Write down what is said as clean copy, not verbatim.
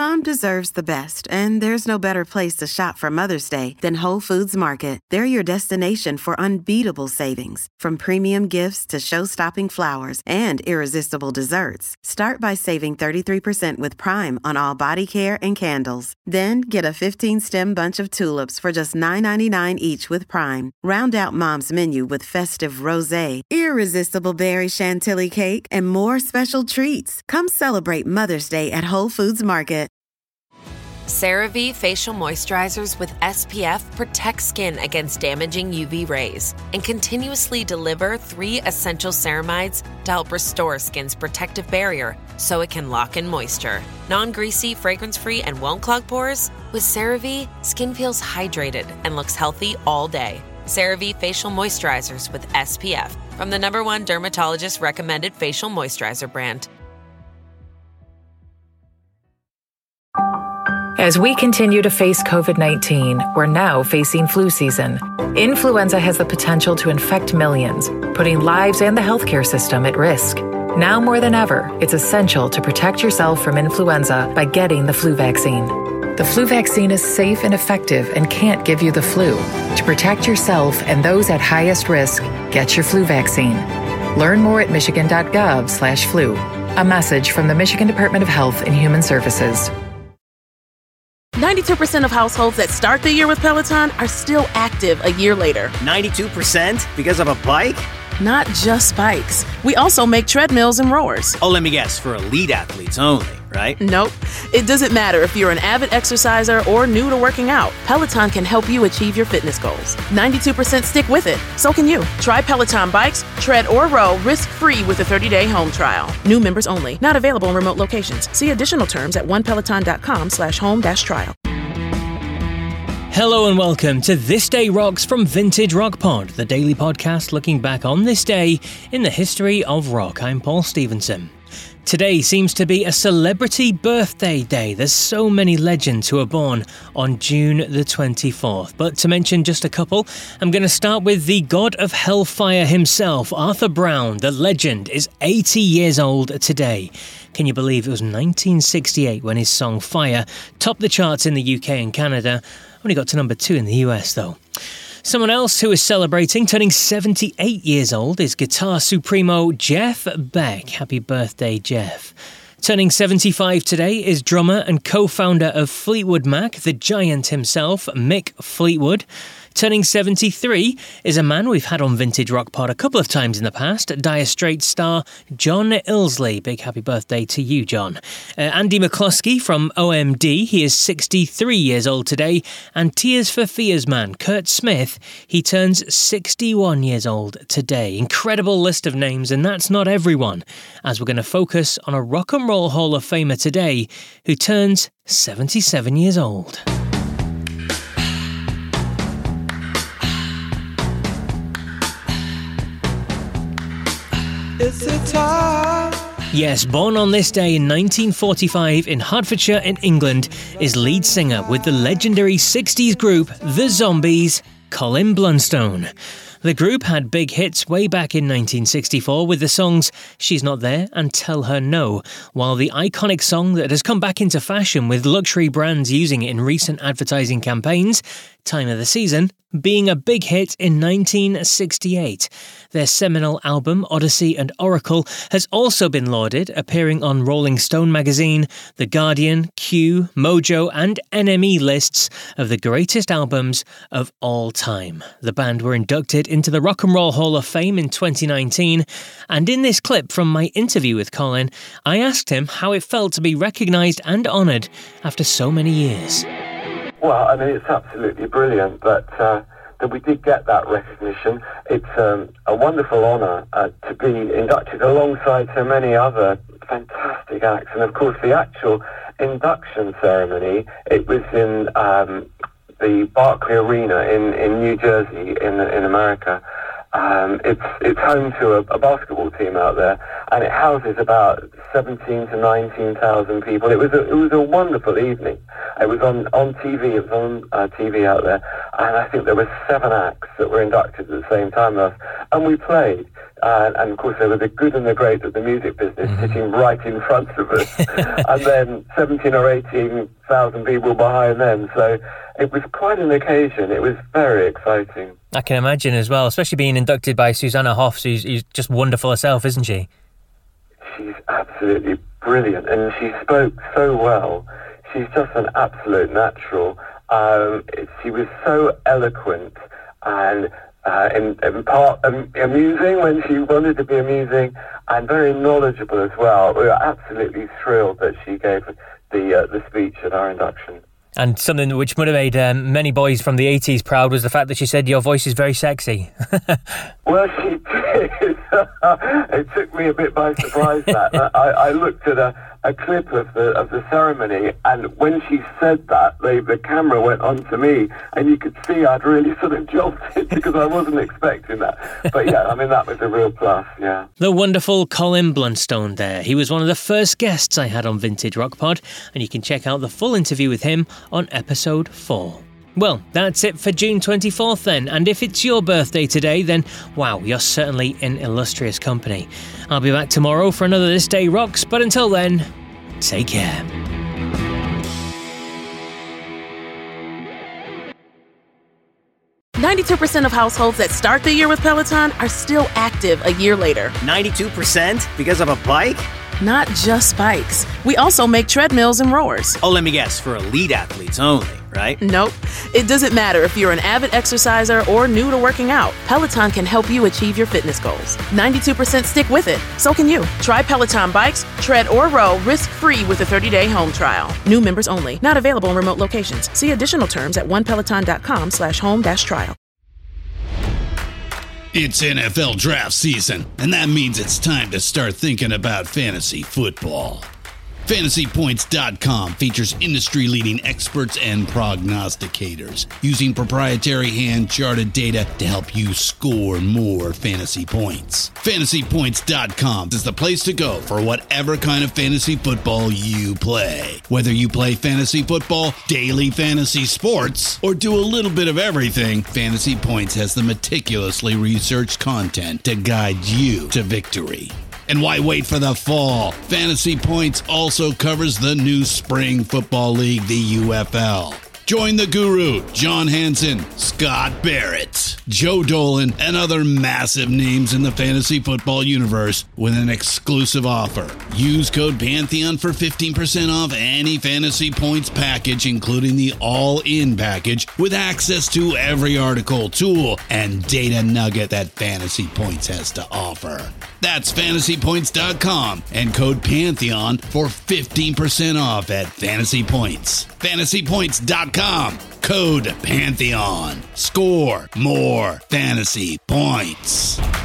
Mom deserves the best, and there's no better place to shop for Mother's Day than Whole Foods Market. They're your destination for unbeatable savings, from premium gifts to show-stopping flowers and irresistible desserts. Start by saving 33% with Prime on all body care and candles. Then get a 15-stem bunch of tulips for just $9.99 each with Prime. Round out Mom's menu with festive rosé, irresistible berry chantilly cake, and more special treats. Come celebrate Mother's Day at Whole Foods Market. CeraVe Facial Moisturizers with SPF protect skin against damaging UV rays and continuously deliver 3 essential ceramides to help restore skin's protective barrier so it can lock in moisture. Non-greasy, fragrance-free, and won't clog pores? With CeraVe, skin feels hydrated and looks healthy all day. CeraVe Facial Moisturizers with SPF from the #1 dermatologist-recommended facial moisturizer brand. As we continue to face COVID-19, we're now facing flu season. Influenza has the potential to infect millions, putting lives and the healthcare system at risk. Now more than ever, it's essential to protect yourself from influenza by getting the flu vaccine. The flu vaccine is safe and effective and can't give you the flu. To protect yourself and those at highest risk, get your flu vaccine. Learn more at michigan.gov/flu. A message from the Michigan Department of Health and Human Services. 92% of households that start the year with Peloton are still active a year later. 92% because of a bike? Not just bikes. We also make treadmills and rowers. Oh, let me guess, for elite athletes only, right? Nope. It doesn't matter if you're an avid exerciser or new to working out. Peloton can help you achieve your fitness goals. 92% stick with it. So can you. Try Peloton bikes, tread, or row risk-free with a 30-day home trial. New members only. Not available in remote locations. See additional terms at onepeloton.com/home-trial. Hello and welcome to This Day Rocks from Vintage Rock Pod, the daily podcast looking back on this day in the history of rock. I'm Paul Stevenson. Today seems to be a celebrity birthday day. There's so many legends who are born on June the 24th. But to mention just a couple, I'm going to start with the god of hellfire himself, Arthur Brown. The legend is 80 years old today. Can you believe it was 1968 when his song Fire topped the charts in the UK and Canada? Only got to number 2 in the US though. Someone else who is celebrating, turning 78 years old, is guitar supremo Jeff Beck. Happy birthday, Jeff. Turning 75 today is drummer and co-founder of Fleetwood Mac, the giant himself, Mick Fleetwood. Turning 73 is a man we've had on Vintage Rock Pod a couple of times in the past, Dire Straits star John Illsley. Big happy birthday to you, John. Andy McCluskey from OMD, he is 63 years old today. And Tears for Fears man Kurt Smith, he turns 61 years old today. Incredible list of names, and that's not everyone, as we're going to focus on a Rock and Roll Hall of Famer today who turns 77 years old. Yes, born on this day in 1945 in Hertfordshire in England is lead singer with the legendary 60s group The Zombies, Colin Blunstone. The group had big hits way back in 1964 with the songs She's Not There and Tell Her No, while the iconic song that has come back into fashion with luxury brands using it in recent advertising campaigns, Time of the Season, being a big hit in 1968. Their seminal album, Odyssey and Oracle, has also been lauded, appearing on Rolling Stone magazine, The Guardian, Q, Mojo and NME lists of the greatest albums of all time. The band were inducted into the Rock and Roll Hall of Fame in 2019, and in this clip from my interview with Colin, I asked him how it felt to be recognised and honoured after so many years. Well, I mean, it's absolutely brilliant that we did get that recognition. It's a wonderful honour to be inducted alongside so many other fantastic acts. And of course, the actual induction ceremony, it was in the Barclay Arena in New Jersey in America. It's home to a basketball team out there, and it houses about 17 to 19,000 people. It was a wonderful evening. It was on TV. It was on TV out there, and I think there were 7 acts that were inducted at the same time as us, and we played. And of course, there were the good and the great of the music business sitting right in front of us, and then 17 or 18,000 people behind them. So it was quite an occasion. It was very exciting. I can imagine as well, especially being inducted by Susanna Hoffs, who's just wonderful herself, isn't she? She's absolutely brilliant, and she spoke so well. She's just an absolute natural. She was so eloquent and in part amusing when she wanted to be amusing, and very knowledgeable as well. We were absolutely thrilled that she gave the speech at our induction. And something which would have made many boys from the 80s proud was the fact that she said your voice is very sexy. Well, she did. It took me a bit by surprise that. I looked at a clip of the ceremony, and when she said that, the camera went on to me, and you could see I'd really sort of jolted because I wasn't expecting that. But yeah, I mean, that was a real plus, yeah. The wonderful Colin Blunstone there. He was one of the first guests I had on Vintage Rock Pod, and you can check out the full interview with him on episode 4. Well, that's it for June 24th then, and if it's your birthday today, then wow, you're certainly in illustrious company. I'll be back tomorrow for another This Day Rocks, but until then, take care. "92% of households that start the year with Peloton are still active a year later." 92% because of a bike? Not just bikes. We also make treadmills and rowers. Oh, let me guess, for elite athletes only, right? Nope. It doesn't matter if you're an avid exerciser or new to working out. Peloton can help you achieve your fitness goals. 92% stick with it. So can you. Try Peloton bikes, tread or row risk-free with a 30-day home trial. New members only. Not available in remote locations. See additional terms at onepeloton.com/home-trial. It's NFL draft season, and that means it's time to start thinking about fantasy football. FantasyPoints.com features industry-leading experts and prognosticators using proprietary hand-charted data to help you score more fantasy points. FantasyPoints.com is the place to go for whatever kind of fantasy football you play. Whether you play fantasy football, daily fantasy sports, or do a little bit of everything, Fantasy Points has the meticulously researched content to guide you to victory. And why wait for the fall? Fantasy Points also covers the new spring football league, the UFL. Join the guru, John Hansen, Scott Barrett, Joe Dolan, and other massive names in the fantasy football universe with an exclusive offer. Use code Pantheon for 15% off any Fantasy Points package, including the all-in package, with access to every article, tool, and data nugget that Fantasy Points has to offer. That's FantasyPoints.com and code Pantheon for 15% off at Fantasy Points. FantasyPoints.com, code Pantheon. Score more fantasy points.